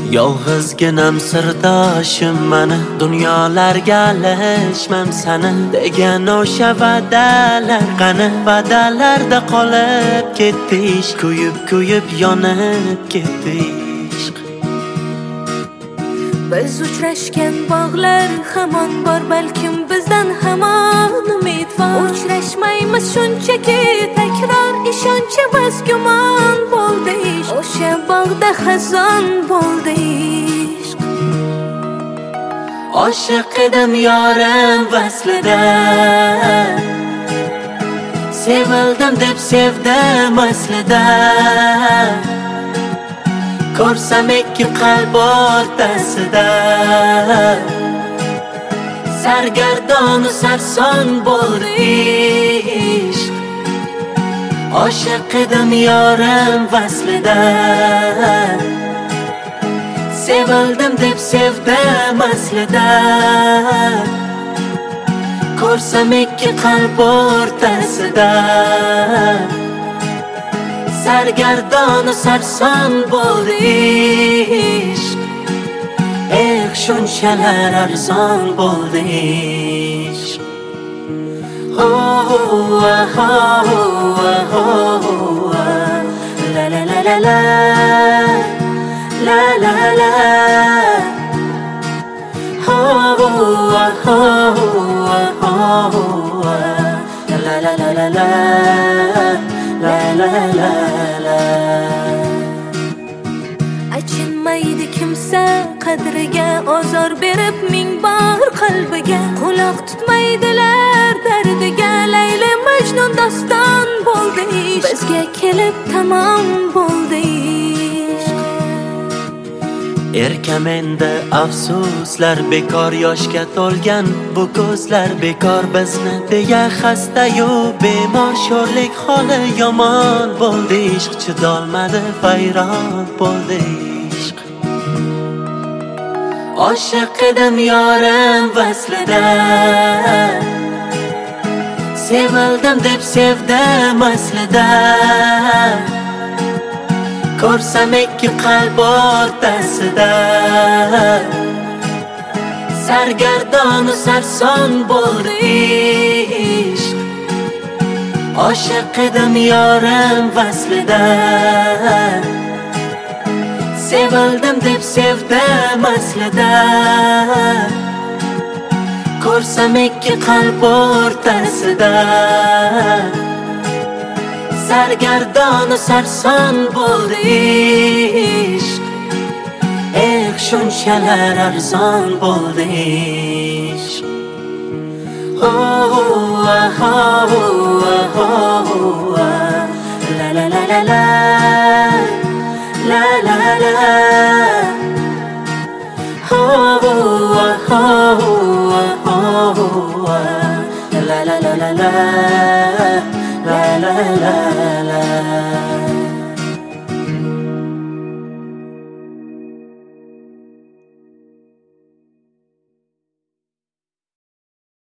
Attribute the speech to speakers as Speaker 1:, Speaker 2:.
Speaker 1: Yolg'izginam sirdoshim mani, dunyolarga alishmam sani degan o'sha va'dalar qani? Va'dalarda qolib ketdi ishq, kuyib yonib ketdi ishq.
Speaker 2: Biz uchrashgan bog'lar hamon bor, balkim bizdan hamon umid bor. Uchrashmaymiz shunchaki takror, ishonchi bas gumon bo'ldi ishq. O'sha bog'da xazon bo'ldi ishq.
Speaker 1: Oshiq edim yorim vaslida, sevildim deb sevdim aslida. Ko'rsam ikki qalb o'rtasida, sargardonu sarson bo'ldi ishq. Oshiq edim yorim vaslida, sevildim deb sevdim aslida. Ko'rsam ikki qalb o'rtasida, sargardonu sarson bo'ldi ishq. Shunchalar arzon bo'ldi ishq. La la la la la, la la la. La la la la la, la la la la.
Speaker 2: Achinmaydi kimsa qadriga, ozor berib ming bor qalbiga. Quloq tutmaydilar dardiga, Layli Majnun doston bo'ldi ishq. Bizga kelib tamom bo'ldi ishq.
Speaker 1: Erkam endi afsuslar bekor, yoshga to'lgan bu ko'zlar bekor. Bizni deya xastayu bemor, sho'rlik holi yomon bo'ldi ishq. Chidolmadi vayron bo'ldi ishq. Oshiq edim yorim vaslida, sevildim deb sevdim aslida. Ko'rsam ikki qalb o'rtasida, sargardonu sarson bo'ldi ishq. Oshiq edim yorim vaslida, sevildim deb sevdim aslida. Ko'rsam ikki qalb o'rtasida, sargardonu sarson bo'ldi ishq. Shunchalar arzon bo'ldi ishq. La la la la la, la la la. La la la la la, la la la la.